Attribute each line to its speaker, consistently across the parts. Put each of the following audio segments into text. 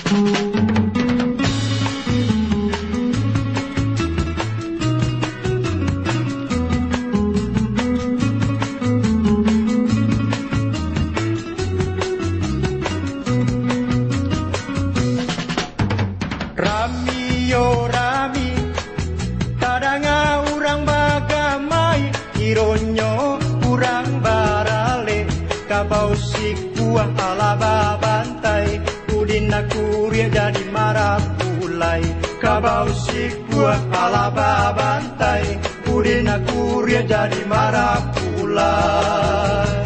Speaker 1: Rami yo rami, kadanga urang bagamai, ironyo urang barale, kabau si kuah ala babantai, udina kuria jadi marah pulai, kabau si kuah ala babantai, udina kuria jadi marah pulai.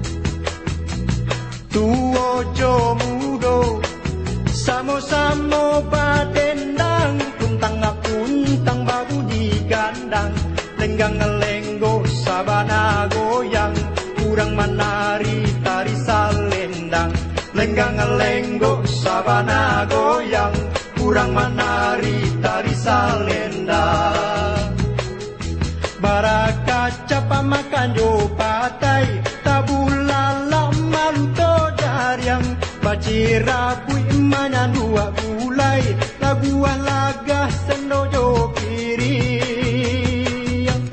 Speaker 1: Tuo jo mudo, samo-samo badendang, puntang babu di gandang, lenggang ngelenggo sabana goyang, urang menari tari salendang, lenggang ngelenggo sabana goyang, urang menari tari salendang. Baraka capa makan jo patai, tabulala maluto jariang, bacirabui manandua bulai, laguah lagah sendojo piriang.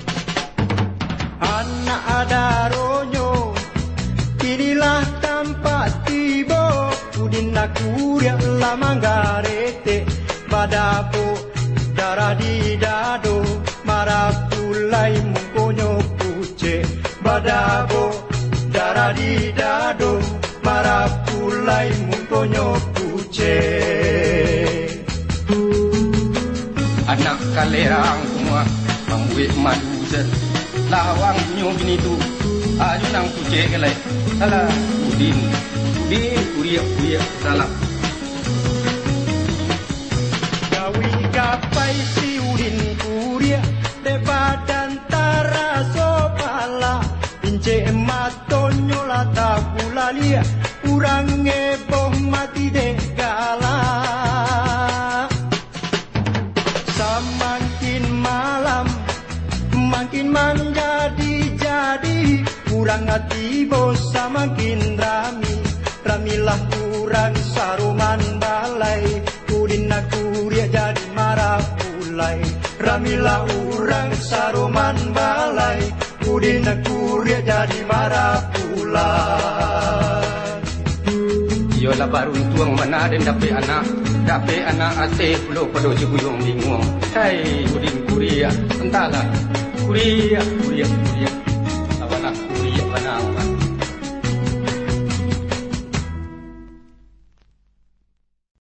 Speaker 1: Anak ada ronyo, inilah tampak tibo, udina kuria lamanggarete, badabo darah di dado, marapulai mungkonyo kuce, badabo darah di dado, marapulai mungkonyo kuce.
Speaker 2: Anak kalerang semua membuat maduzen, lawang nyo gini tu, ayo nang kuce kelai, salah udin kuria salah.
Speaker 1: Gawi gapai si udin kuria, de badan taraso pala, pince matonyo lata pulalia, urang ngeboh mati de gala. Semakin malam, makin menjadi, urang hati bos semakin rami, ramilah urang saruman balai, udina kuria jadi marah pulai, ramilah urang saruman balai, udina kuria jadi marah pulai.
Speaker 2: Yolah baru tuang mana dan dapat anak ase pulau pada jebuyong bingung. Hai udin kuria, entahlah kuria.